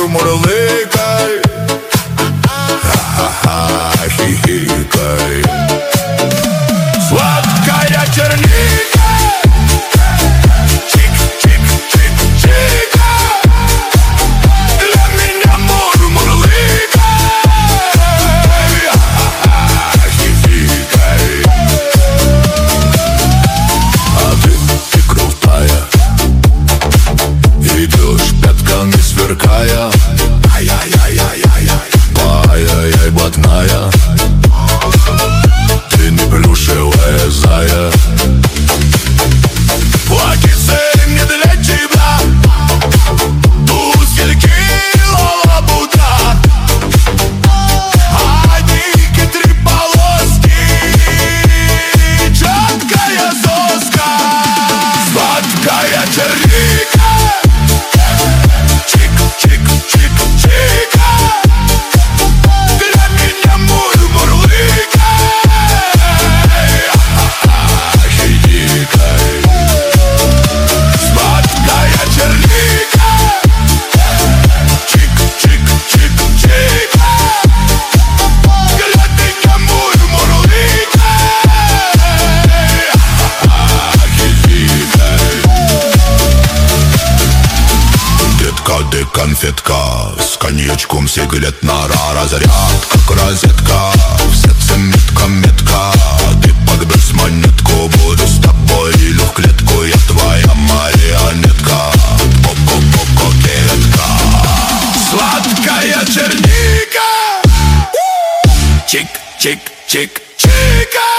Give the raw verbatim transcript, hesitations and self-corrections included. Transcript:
мурлыкай, ха-ха-ха, хихикай. Сладкая черника, чик-чик-чик-чика, для меня мур-мурлыкай, ха-ха-ха, хихикай. А ты, ты крутая, идешь пятками сверкая, ай-яй-яй-яй-яй-яй, ай-яй-яй, блатная. Ты не плюшевая зая. Платьице мне для тебя, туфельки лабуда, одники три полоски, четкая соска. Сладкая черника, чик-чик-чик-чика, для меня мур-мурлыкай, ха-ха-ха, хихикай. Сладкая черника, чик-чик-чик-чика, для меня мур-мурлыкай, ха-ха-ха, хихикай. Детка, ты конфетка, с коньячком сигаретная разрядка, как розетка, в сердце метка-метка. Ты подбрось монетку, буду с тобой или в клетку, я твоя марионетка, ко-ко-ко-ко-кетка. Сладкая черника, чик-чик-чик-чика,